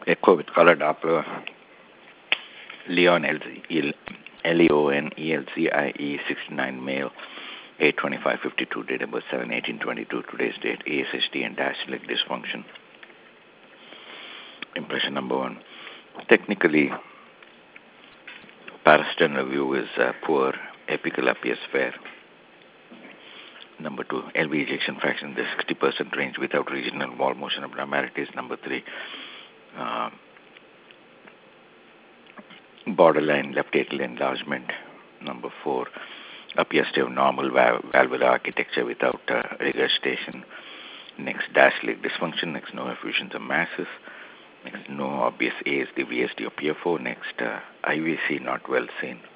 Echo with color Doppler. Leon Leonelzie 69 male 82552 date of birth 7/18/22 today's date ASHD and dash leg dysfunction. Impression number one. Technically, Parastan review is poor. Apical appears fair. Number two, LV ejection fraction in the 60% range without regional wall motion abnormalities. Number three, uh, borderline left atrial enlargement. Number four, appears to have normal valvular architecture without regurgitation. Next, dash leg dysfunction. Next, no effusions of masses. Next, no obvious ASD, VSD, or PFO. Next, IVC not well seen.